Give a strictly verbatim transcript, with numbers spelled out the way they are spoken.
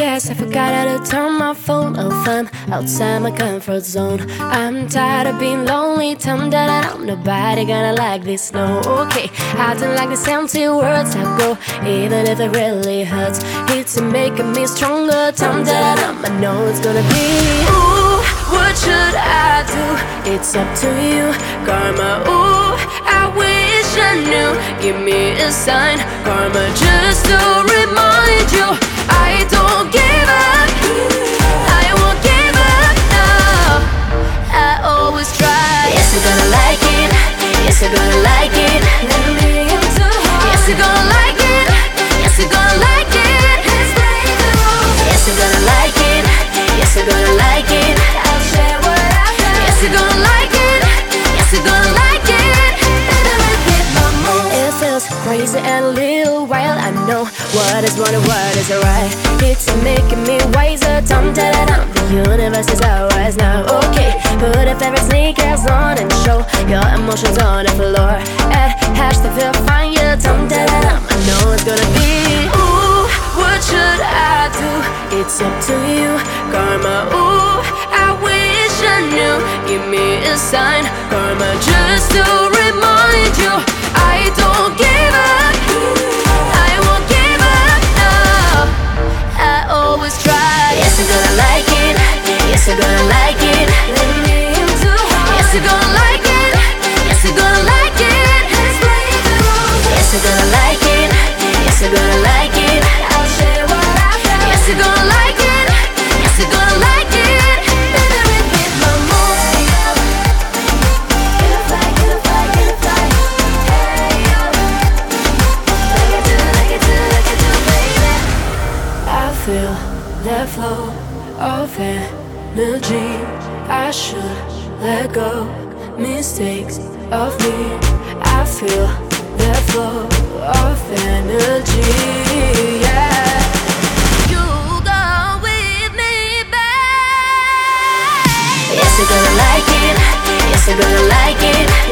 guess I forgot how to turn my phone off. I'm outside my comfort zone. I'm tired of being lonely. Tell me that I'm nobody gonna like this, no. Okay, I don't like the empty words I go, even if it really hurts. It's making me stronger. Tell me that I'm, I know it's gonna be. Ooh, what should I do? It's up to you, karma. Ooh, I wish I knew. Give me a sign, karma, just to remind you I don't give up. I won't give up, no. I always try. Yes, you're gonna like it. Yes, you're gonna like it. Yes, you're gonna like it. Yes, you're gonna like it. Yes, you're gonna like it. Yes, you're gonna like it. I'll share what I feel. Yes, you're gonna like it. Yes, you're gonna like it. It feels crazy and a little wild. I know what is wrong and what is right. It's making me wiser. Dum da da dum. The universe is ours now. Okay, put a favorite sneakers on and show your emotions on the floor. At hashtag feel fine. Yeah, dum da da dum. I know it's gonna be. Ooh, what should I do? It's up to you, karma. Ooh, I wish I knew. Give me a sign, karma, just to remind you I don't give up. I won't give up, no. I always try. Yes, you're gonna like it. Yes, you're gonna like it. Yes, you're gonna like it. Yes, you're gonna like it. Yes, you're gonna like it. Yes, you're gonna like it. I'll share what I feel. Yes, you're gonna like it. Yes, you're gonna like it. Better hit my mood. Get a fly, get a fly, get a fly. Hey, yo. Like it do, like it do, like it do, baby. I feel the flow of energy. I should let go mistakes of me. I feel the flow of energy, yeah. You go with me, babe. Yes, you're gonna like it. Yes, you're gonna like it.